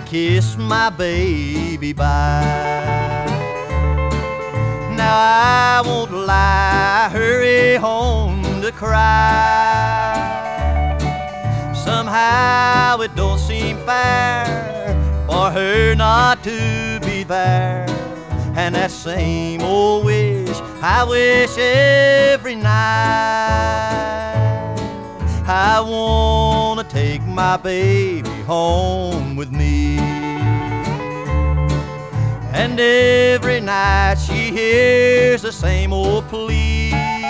kiss my baby bye. Now I won't lie, hurry home to cry. Somehow it don't seem fair for her not to be there. And that same old wish I wish every night. I wanna take my baby home with me. And every night she hears the same old plea.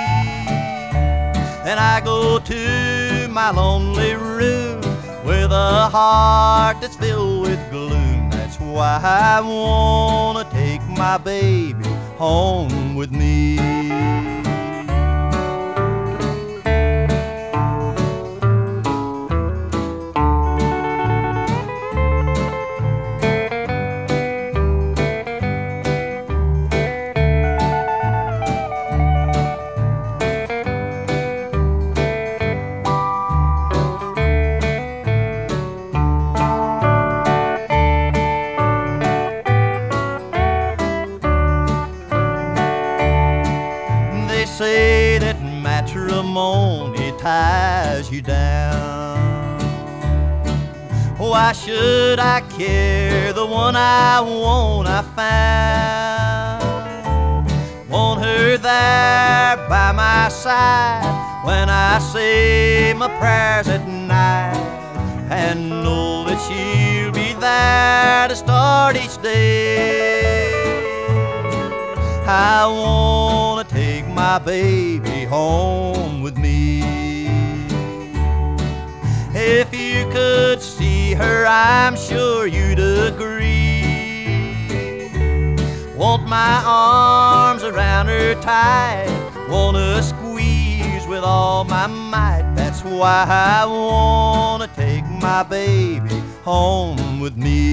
Then I go to my lonely room with a heart that's filled with gloom. That's why I wanna take my baby home with me. Say that matrimony ties you down. Why should I care? The one I want I found. Want her there by my side when I say my prayers at night, and know that she'll be there to start each day. I wanna take my baby home with me. If you could see her, I'm sure you'd agree. Want my arms around her tight, wanna squeeze with all my might. That's why I wanna take my baby home with me.